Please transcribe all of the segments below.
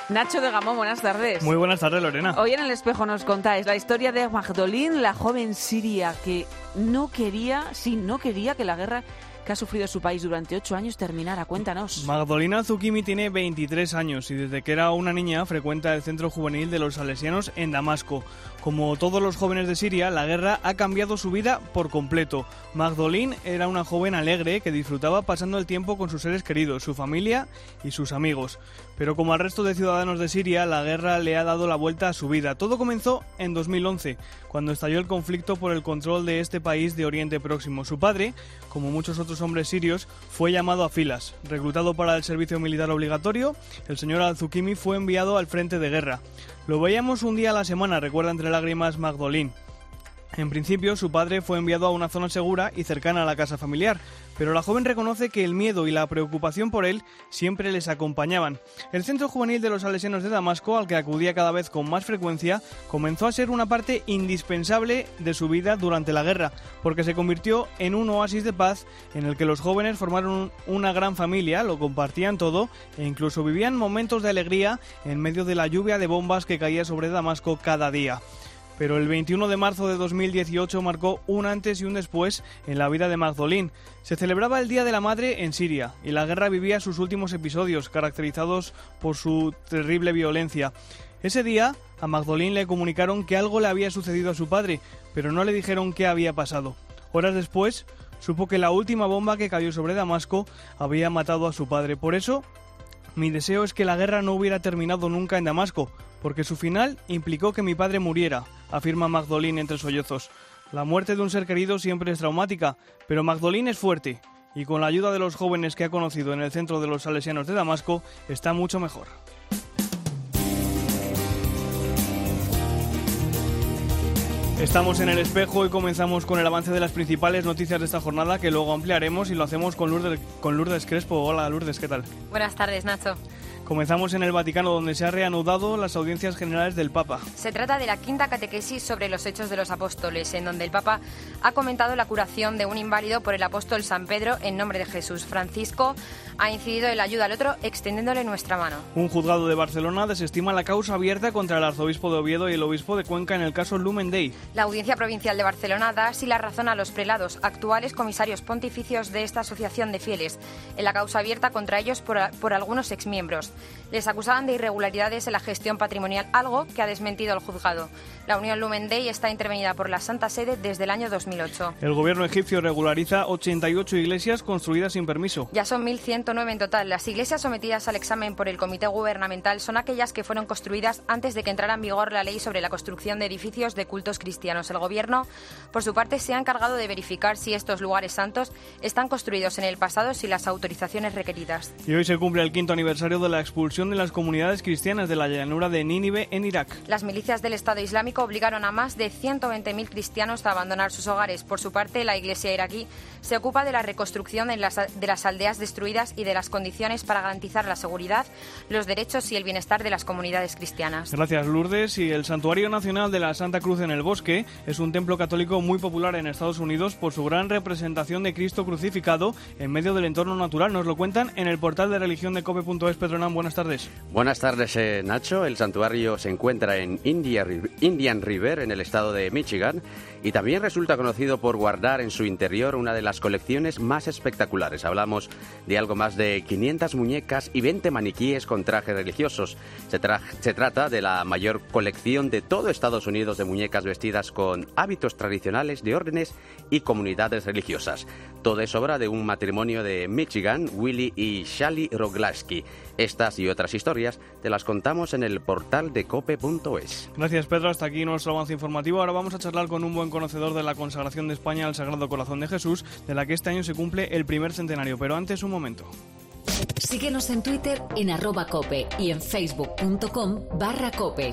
Nacho de Gamón, buenas tardes. Muy buenas tardes, Lorena. Hoy en El Espejo nos contáis la historia de Magdolene, la joven siria que no quería que la guerra que ha sufrido su país durante 8 años terminara. Cuéntanos. Magdalena Zucchimi tiene 23 años y desde que era una niña frecuenta el centro juvenil de los salesianos en Damasco. Como todos los jóvenes de Siria, la guerra ha cambiado su vida por completo. Magdalene era una joven alegre que disfrutaba pasando el tiempo con sus seres queridos, su familia y sus amigos. Pero como al resto de ciudadanos de Siria, la guerra le ha dado la vuelta a su vida. Todo comenzó en 2011, cuando estalló el conflicto por el control de este país de Oriente Próximo. Su padre, como muchos otros hombres sirios, fue llamado a filas. Reclutado para el servicio militar obligatorio, el señor al-Zucchimi fue enviado al frente de guerra. Lo veíamos un día a la semana, recuerda entre lágrimas Magdalene. En principio, su padre fue enviado a una zona segura y cercana a la casa familiar, pero la joven reconoce que el miedo y la preocupación por él siempre les acompañaban. El centro juvenil de los salesianos de Damasco, al que acudía cada vez con más frecuencia, comenzó a ser una parte indispensable de su vida durante la guerra, porque se convirtió en un oasis de paz en el que los jóvenes formaron una gran familia, lo compartían todo e incluso vivían momentos de alegría en medio de la lluvia de bombas que caía sobre Damasco cada día. Pero el 21 de marzo de 2018 marcó un antes y un después en la vida de Magdalene. Se celebraba el Día de la Madre en Siria y la guerra vivía sus últimos episodios, caracterizados por su terrible violencia. Ese día, a Magdalene le comunicaron que algo le había sucedido a su padre, pero no le dijeron qué había pasado. Horas después, supo que la última bomba que cayó sobre Damasco había matado a su padre. Por eso, mi deseo es que la guerra no hubiera terminado nunca en Damasco, porque su final implicó que mi padre muriera, afirma Magdalene entre sollozos. La muerte de un ser querido siempre es traumática, pero Magdalene es fuerte, y con la ayuda de los jóvenes que ha conocido en el centro de los salesianos de Damasco, está mucho mejor. Estamos en El Espejo y comenzamos con el avance de las principales noticias de esta jornada, que luego ampliaremos y lo hacemos con Lourdes Crespo. Hola Lourdes, ¿qué tal? Buenas tardes, Nacho. Comenzamos en el Vaticano, donde se han reanudado las audiencias generales del Papa. Se trata de la quinta catequesis sobre los Hechos de los Apóstoles, en donde el Papa ha comentado la curación de un inválido por el apóstol San Pedro en nombre de Jesús. Francisco ha incidido en la ayuda al otro, extendiéndole nuestra mano. Un juzgado de Barcelona desestima la causa abierta contra el arzobispo de Oviedo y el obispo de Cuenca en el caso Lumen Day. La Audiencia Provincial de Barcelona da así la razón a los prelados, actuales comisarios pontificios de esta asociación de fieles, en la causa abierta contra ellos por algunos exmiembros. Les acusaban de irregularidades en la gestión patrimonial, algo que ha desmentido el juzgado. La Unión Lumen Day está intervenida por la Santa Sede desde el año 2008. El gobierno egipcio regulariza 88 iglesias construidas sin permiso. Ya son 1.109 en total. Las iglesias sometidas al examen por el Comité Gubernamental son aquellas que fueron construidas antes de que entrara en vigor la ley sobre la construcción de edificios de cultos cristianos. El gobierno, por su parte, se ha encargado de verificar si estos lugares santos están construidos en el pasado sin las autorizaciones requeridas. Y hoy se cumple el 5º aniversario de la expulsión de las comunidades cristianas de la llanura de Nínive en Irak. Las milicias del Estado Islámico obligaron a más de 120.000 cristianos a abandonar sus hogares. Por su parte, la Iglesia iraquí se ocupa de la reconstrucción de las aldeas destruidas y de las condiciones para garantizar la seguridad, los derechos y el bienestar de las comunidades cristianas. Gracias, Lourdes. Y el Santuario Nacional de la Santa Cruz en el Bosque es un templo católico muy popular en Estados Unidos por su gran representación de Cristo crucificado en medio del entorno natural. Nos lo cuentan en el portal de religión de cope.es. Pedro Nan, buenas tardes. Buenas tardes, Nacho. El santuario se encuentra en Indian River, en el estado de Michigan, y también resulta conocido por guardar en su interior una de las colecciones más espectaculares. Hablamos de algo más de 500 muñecas y 20 maniquíes con trajes religiosos. Se trata de la mayor colección de todo Estados Unidos de muñecas vestidas con hábitos tradicionales de órdenes y comunidades religiosas. Todo es obra de un matrimonio de Michigan, Willie y Shally Roglaski. Estas y otras historias te las contamos en el portal de cope.es. Gracias, Pedro. Hasta aquí nuestro avance informativo. Ahora vamos a charlar con un buen conocedor de la consagración de España al Sagrado Corazón de Jesús, de la que este año se cumple el primer centenario. Pero antes, un momento. Síguenos en Twitter en @cope y en facebook.com/cope.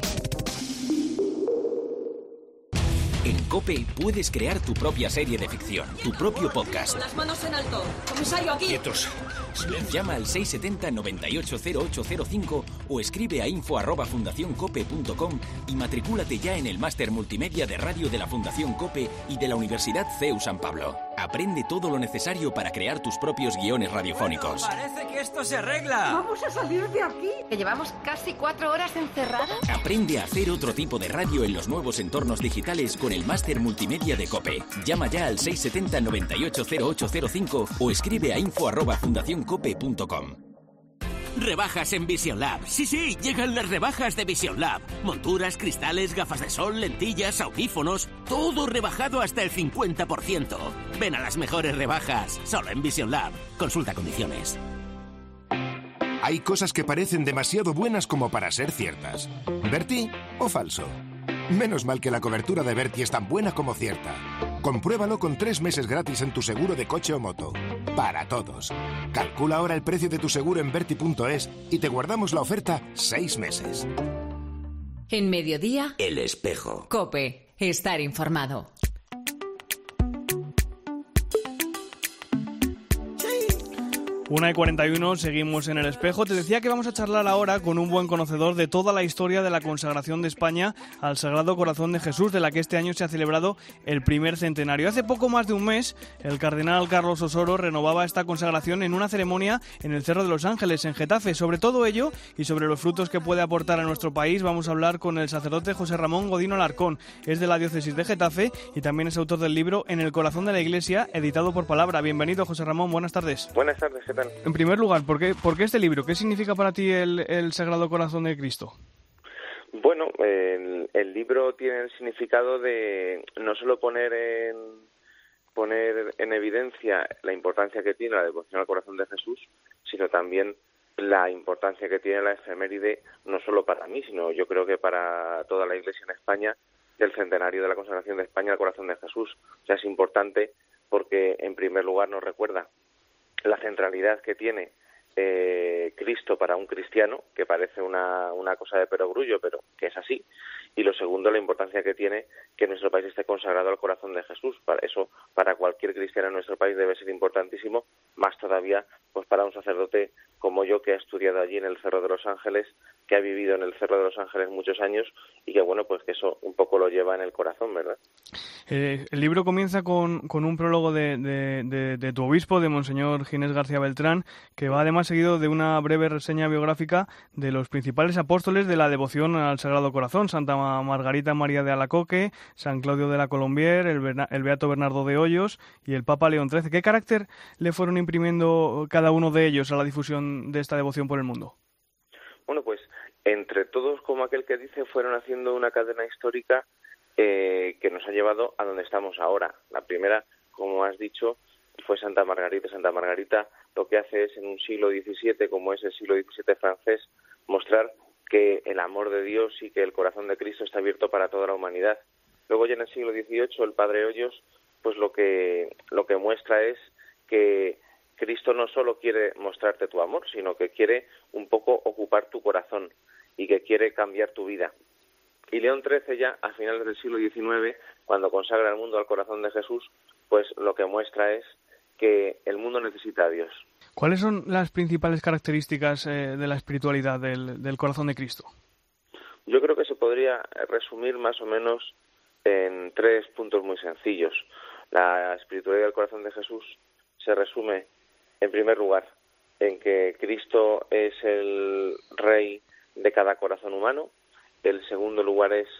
En COPE puedes crear tu propia serie de ficción, tu propio podcast. Las manos en alto. Comisario, aquí. Quietos. Llama al 670-980805 o escribe a info@fundacioncope.com y matricúlate ya en el máster multimedia de radio de la Fundación COPE y de la Universidad CEU San Pablo. Aprende todo lo necesario para crear tus propios guiones radiofónicos. Parece que esto se arregla. Vamos a salir de aquí. ¿Que llevamos casi 4 horas encerrados? Aprende a hacer otro tipo de radio en los nuevos entornos digitales con el máster multimedia de COPE. Llama ya al 670 980805 o escribe a info@fundacioncope.com. Rebajas en Vision Lab. Sí, llegan las rebajas de Vision Lab. Monturas, cristales, gafas de sol, lentillas, audífonos. Todo rebajado hasta el 50%. Ven a las mejores rebajas. Solo en Vision Lab. Consulta condiciones. Hay cosas que parecen demasiado buenas como para ser ciertas. ¿Berti o falso? Menos mal que la cobertura de Berti es tan buena como cierta. Compruébalo con 3 meses gratis en tu seguro de coche o moto. Para todos. Calcula ahora el precio de tu seguro en Berti.es y te guardamos la oferta 6 meses. En Mediodía, El Espejo. COPE. Estar informado. 1:41, seguimos en El Espejo. Te decía que vamos a charlar ahora con un buen conocedor de toda la historia de la consagración de España al Sagrado Corazón de Jesús, de la que este año se ha celebrado el primer centenario. Hace poco más de un mes, el cardenal Carlos Osoro renovaba esta consagración en una ceremonia en el Cerro de los Ángeles, en Getafe. Sobre todo ello y sobre los frutos que puede aportar a nuestro país, vamos a hablar con el sacerdote José Ramón Godino Alarcón. Es de la diócesis de Getafe y también es autor del libro En el Corazón de la Iglesia, editado por Palabra. Bienvenido, José Ramón, buenas tardes. Buenas tardes, ¿qué tal? En primer lugar, ¿por qué este libro? ¿Qué significa para ti el Sagrado Corazón de Cristo? Bueno, el libro tiene el significado de no solo poner en evidencia la importancia que tiene la devoción al corazón de Jesús, sino también la importancia que tiene la efeméride, no solo para mí, sino yo creo que para toda la Iglesia en España, del centenario de la consagración de España al corazón de Jesús. O sea, es importante porque, en primer lugar, nos recuerda la centralidad que tiene Cristo para un cristiano, que parece una cosa de perogrullo, pero que es así. Y lo segundo, la importancia que tiene que nuestro país esté consagrado al corazón de Jesús. Para eso, para cualquier cristiano en nuestro país debe ser importantísimo, más todavía pues para un sacerdote como yo, que ha estudiado allí en el Cerro de los Ángeles, que ha vivido en el Cerro de los Ángeles muchos años y que, bueno, pues que eso un poco lo lleva en el corazón, ¿verdad? El libro comienza con un prólogo de tu obispo, de Monseñor Ginés García Beltrán, que va además seguido de una breve reseña biográfica de los principales apóstoles de la devoción al Sagrado Corazón: Santa Margarita María de Alacoque, San Claudio de la Colombier, el Beato Bernardo de Hoyos y el Papa León XIII. ¿Qué carácter le fueron imprimiendo cada uno de ellos a la difusión de esta devoción por el mundo? Bueno, pues entre todos, como aquel que dice, fueron haciendo una cadena histórica que nos ha llevado a donde estamos ahora. La primera, como has dicho, fue Santa Margarita. Santa Margarita lo que hace es, en un siglo XVII, como es el siglo XVII francés, mostrar que el amor de Dios y que el corazón de Cristo está abierto para toda la humanidad. Luego, ya en el siglo XVIII, el Padre Hoyos, pues lo que muestra es que Cristo no solo quiere mostrarte tu amor, sino que quiere un poco ocupar tu corazón y que quiere cambiar tu vida. Y León XIII, ya a finales del siglo XIX, cuando consagra el mundo al corazón de Jesús, pues lo que muestra es que el mundo necesita a Dios. ¿Cuáles son las principales características de la espiritualidad del corazón de Cristo? Yo creo que se podría resumir más o menos en 3 puntos muy sencillos. La espiritualidad del corazón de Jesús se resume, en primer lugar, en que Cristo es el Rey de cada corazón humano. El segundo lugar es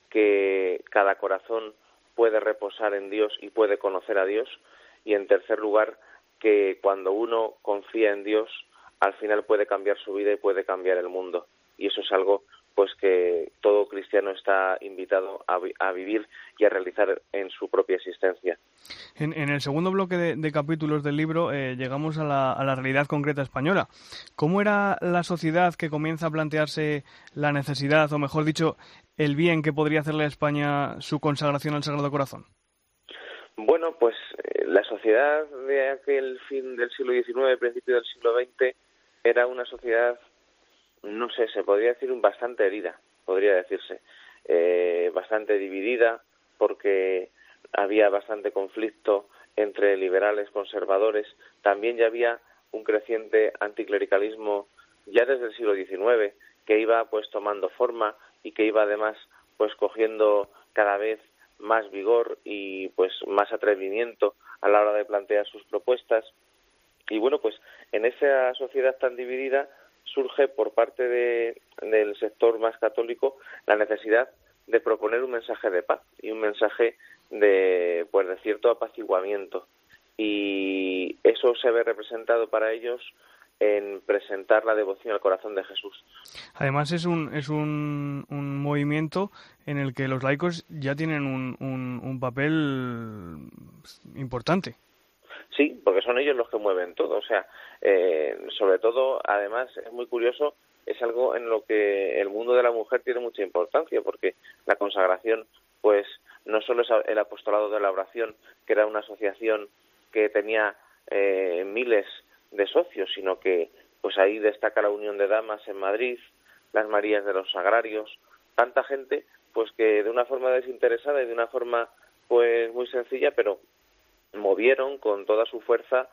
que cada corazón puede reposar en Dios y puede conocer a Dios. Y en tercer lugar, que cuando uno confía en Dios, al final puede cambiar su vida y puede cambiar el mundo. Y eso es algo pues que todo cristiano está invitado a vivir y a realizar en su propia existencia. En el segundo bloque de capítulos del libro llegamos a la realidad concreta española. ¿Cómo era la sociedad que comienza a plantearse la necesidad, o mejor dicho, el bien que podría hacerle a España su consagración al Sagrado Corazón? Bueno, pues la sociedad de aquel fin del siglo XIX, principio del siglo XX, era una sociedad, no sé, se podría decir bastante herida, podría decirse, bastante dividida, porque había bastante conflicto entre liberales, conservadores. También ya había un creciente anticlericalismo ya desde el siglo XIX, que iba pues tomando forma y que iba además pues cogiendo cada vez más vigor y pues más atrevimiento a la hora de plantear sus propuestas. Y bueno, pues en esa sociedad tan dividida surge por parte del sector más católico la necesidad de proponer un mensaje de paz y un mensaje de cierto apaciguamiento. Y eso se ve representado para ellos en presentar la devoción al corazón de Jesús. Además es un movimiento en el que los laicos ya tienen un papel importante. Sí, porque son ellos los que mueven todo. O sea, sobre todo, además, es muy curioso, es algo en lo que el mundo de la mujer tiene mucha importancia, porque la consagración, pues, no solo es el apostolado de la oración, que era una asociación que tenía miles de socios, sino que pues ahí destaca la Unión de Damas en Madrid, las Marías de los Sagrarios, tanta gente pues que de una forma desinteresada y de una forma pues muy sencilla, pero movieron con toda su fuerza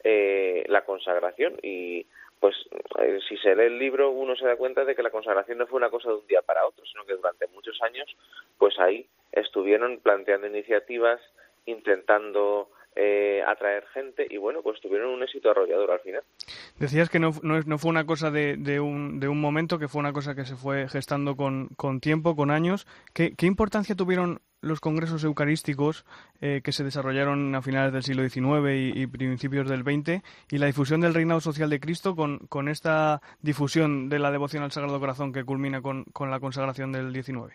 la consagración. Y pues si se lee el libro uno se da cuenta de que la consagración no fue una cosa de un día para otro, sino que durante muchos años pues ahí estuvieron planteando iniciativas, intentando atraer gente y bueno, pues tuvieron un éxito arrollador al final. Decías que no fue una cosa de un momento, que fue una cosa que se fue gestando con tiempo, con años. ¿Qué importancia tuvieron los congresos eucarísticos que se desarrollaron a finales del siglo XIX y principios del XX y la difusión del reinado social de Cristo con esta difusión de la devoción al Sagrado Corazón que culmina con la consagración del XIX?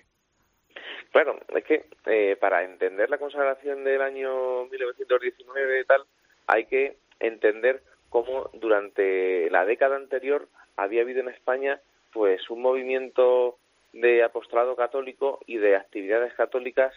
Claro, es que para entender la consagración del año 1919 y tal, hay que entender cómo durante la década anterior había habido en España pues un movimiento de apostolado católico y de actividades católicas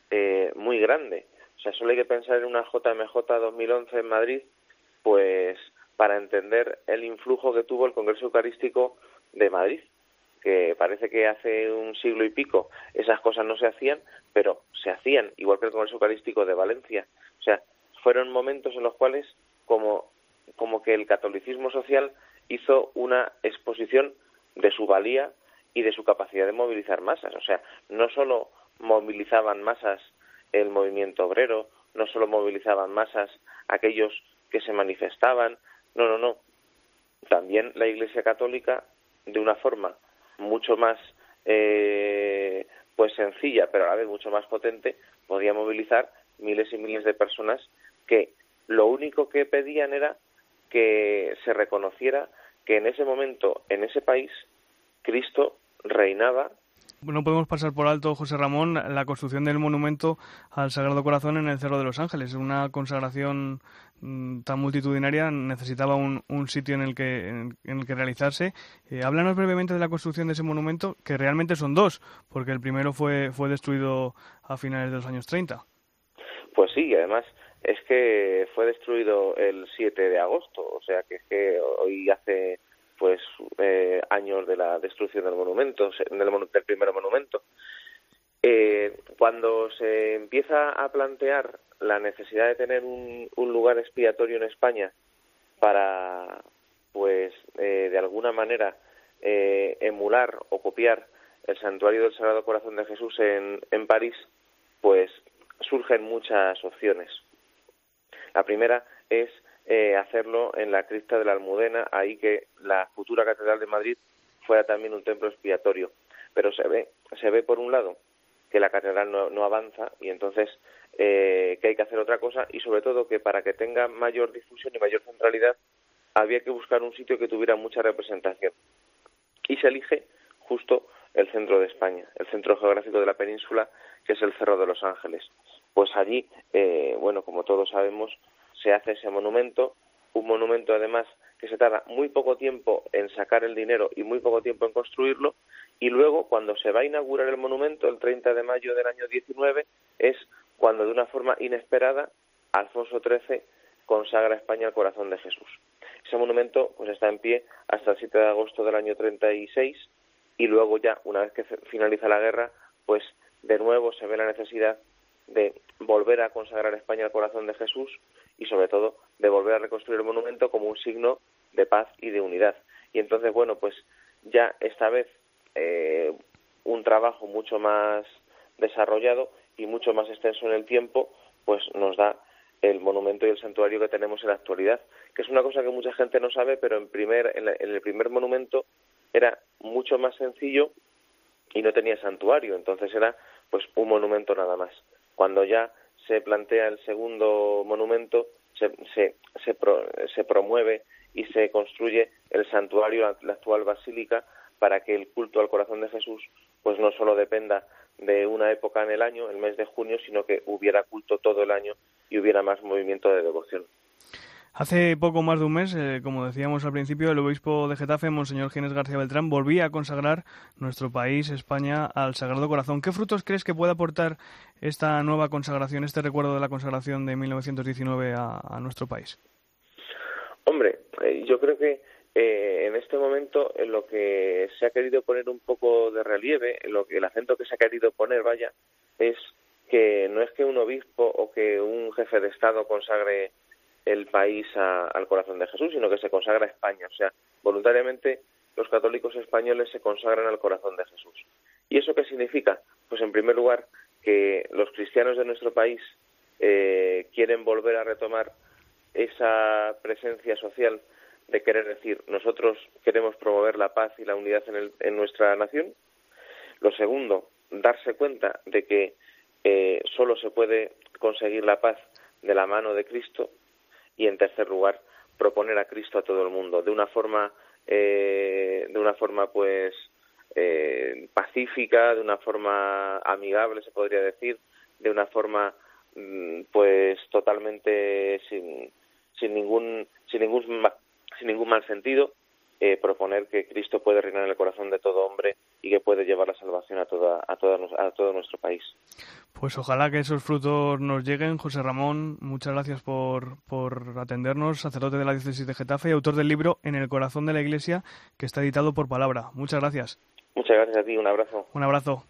muy grande. O sea, solo hay que pensar en una JMJ 2011 en Madrid, pues para entender el influjo que tuvo el Congreso Eucarístico de Madrid, que parece que hace un siglo y pico esas cosas no se hacían, pero se hacían, igual que el Congreso Eucarístico de Valencia. O sea, fueron momentos en los cuales como que el catolicismo social hizo una exposición de su valía y de su capacidad de movilizar masas. O sea, no solo movilizaban masas el movimiento obrero, no solo movilizaban masas aquellos que se manifestaban, no. También la Iglesia Católica, de una forma mucho más pues sencilla, pero a la vez mucho más potente, podía movilizar miles y miles de personas que lo único que pedían era que se reconociera que en ese momento, en ese país, Cristo reinaba. No podemos pasar por alto, José Ramón, la construcción del monumento al Sagrado Corazón en el Cerro de los Ángeles. Una consagración tan multitudinaria necesitaba un sitio en el que realizarse. Háblanos brevemente de la construcción de ese monumento, que realmente son dos, porque el primero fue destruido a finales de los años 30. Pues sí, además es que fue destruido el 7 de agosto, o sea que es que hoy hace pues años de la destrucción del monumento, del primer monumento. Cuando se empieza a plantear la necesidad de tener un lugar expiatorio en España para, pues, de alguna manera emular o copiar el santuario del Sagrado Corazón de Jesús en París, pues surgen muchas opciones. La primera es hacerlo en la cripta de la Almudena, ahí que la futura Catedral de Madrid fuera también un templo expiatorio. Pero se ve por un lado que la catedral no avanza y entonces que hay que hacer otra cosa y sobre todo que para que tenga mayor difusión y mayor centralidad había que buscar un sitio que tuviera mucha representación. Y se elige justo el centro de España, el centro geográfico de la península, que es el Cerro de los Ángeles. Pues allí, bueno, como todos sabemos, se hace ese monumento, un monumento además que se tarda muy poco tiempo en sacar el dinero y muy poco tiempo en construirlo, y luego cuando se va a inaugurar el monumento, el 30 de mayo del año 19, es cuando de una forma inesperada Alfonso XIII consagra a España al corazón de Jesús. Ese monumento pues está en pie hasta el 7 de agosto del año 36 y luego ya, una vez que finaliza la guerra, pues de nuevo se ve la necesidad de volver a consagrar a España al corazón de Jesús y sobre todo de volver a reconstruir el monumento como un signo de paz y de unidad. Y entonces, bueno, pues ya esta vez un trabajo mucho más desarrollado y mucho más extenso en el tiempo, pues nos da el monumento y el santuario que tenemos en la actualidad, que es una cosa que mucha gente no sabe, pero en el primer monumento era mucho más sencillo y no tenía santuario, entonces era pues un monumento nada más. Cuando ya se plantea el segundo monumento, se promueve y se construye el santuario, la actual basílica, para que el culto al corazón de Jesús pues no solo dependa de una época en el año, el mes de junio, sino que hubiera culto todo el año y hubiera más movimiento de devoción. Hace poco más de un mes, como decíamos al principio, el obispo de Getafe, Monseñor Ginés García Beltrán, volvía a consagrar nuestro país, España, al Sagrado Corazón. ¿Qué frutos crees que puede aportar esta nueva consagración, este recuerdo de la consagración de 1919 a nuestro país? Hombre, yo creo que en este momento en lo que se ha querido poner un poco de relieve, el acento que se ha querido poner, es que no es que un obispo o que un jefe de Estado consagre el país al corazón de Jesús, sino que se consagra a España. O sea, voluntariamente los católicos españoles se consagran al corazón de Jesús. ¿Y eso qué significa? Pues en primer lugar que los cristianos de nuestro país quieren volver a retomar esa presencia social de querer decir, nosotros queremos promover la paz y la unidad en nuestra nación. Lo segundo, darse cuenta de que solo se puede conseguir la paz de la mano de Cristo. Y en tercer lugar, proponer a Cristo a todo el mundo de una forma pues pacífica, de una forma amigable, se podría decir, de una forma pues totalmente sin ningún mal sentido, proponer que Cristo puede reinar en el corazón de todo hombre y que puede llevar la salvación a todo nuestro país. Pues ojalá que esos frutos nos lleguen. José Ramón, muchas gracias por atendernos, sacerdote de la diócesis de Getafe y autor del libro En el corazón de la Iglesia, que está editado por Palabra. Muchas gracias. Muchas gracias a ti, un abrazo. Un abrazo.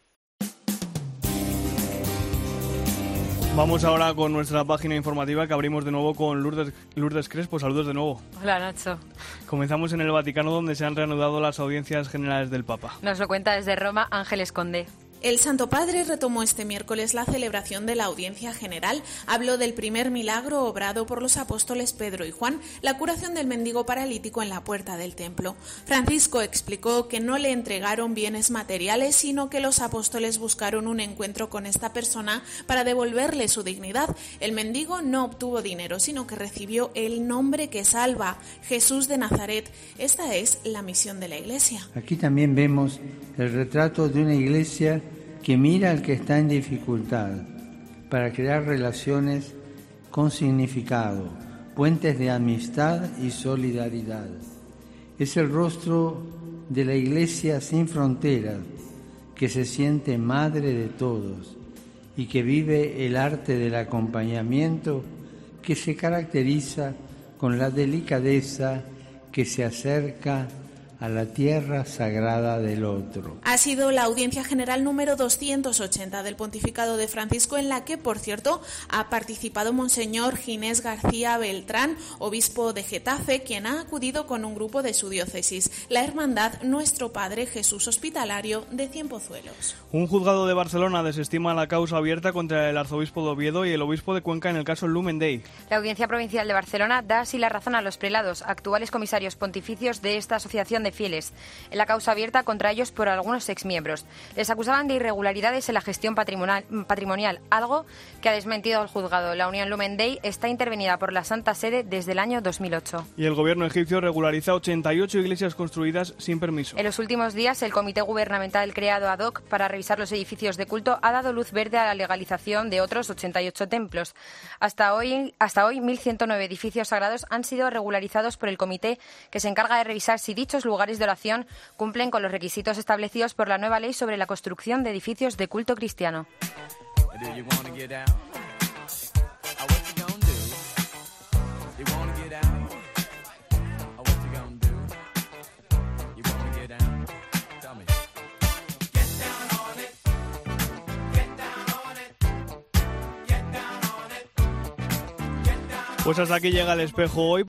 Vamos ahora con nuestra página informativa, que abrimos de nuevo con Lourdes Crespo. Saludos de nuevo. Hola, Nacho. Comenzamos en el Vaticano, donde se han reanudado las audiencias generales del Papa. Nos lo cuenta desde Roma Ángeles Conde. El Santo Padre retomó este miércoles la celebración de la audiencia general. Habló del primer milagro obrado por los apóstoles Pedro y Juan, la curación del mendigo paralítico en la puerta del templo. Francisco explicó que no le entregaron bienes materiales, sino que los apóstoles buscaron un encuentro con esta persona para devolverle su dignidad. El mendigo no obtuvo dinero, sino que recibió el nombre que salva, Jesús de Nazaret. Esta es la misión de la Iglesia. Aquí también vemos el retrato de una iglesia que mira al que está en dificultad para crear relaciones con significado, puentes de amistad y solidaridad. Es el rostro de la Iglesia sin fronteras, que se siente madre de todos y que vive el arte del acompañamiento, que se caracteriza con la delicadeza que se acerca a la tierra sagrada del otro. Ha sido la audiencia general número 280 del pontificado de Francisco, en la que, por cierto, ha participado Monseñor Ginés García Beltrán, obispo de Getafe, quien ha acudido con un grupo de su diócesis, la Hermandad Nuestro Padre Jesús Hospitalario de Cienpozuelos. Un juzgado de Barcelona desestima la causa abierta contra el arzobispo de Oviedo y el obispo de Cuenca en el caso Lumen Day. La Audiencia Provincial de Barcelona da así la razón a los prelados, actuales comisarios pontificios de esta asociación de fieles, en la causa abierta contra ellos por algunos exmiembros. Les acusaban de irregularidades en la gestión patrimonial, algo que ha desmentido el juzgado. La Unión Lumen Day está intervenida por la Santa Sede desde el año 2008. Y el gobierno egipcio regulariza 88 iglesias construidas sin permiso. En los últimos días, el comité gubernamental creado ad hoc para revisar los edificios de culto ha dado luz verde a la legalización de otros 88 templos. Hasta hoy 1.109 edificios sagrados han sido regularizados por el comité, que se encarga de revisar si dichos lugares de oración cumplen con los requisitos establecidos por la nueva ley sobre la construcción de edificios de culto cristiano. Pues hasta aquí llega El Espejo hoy.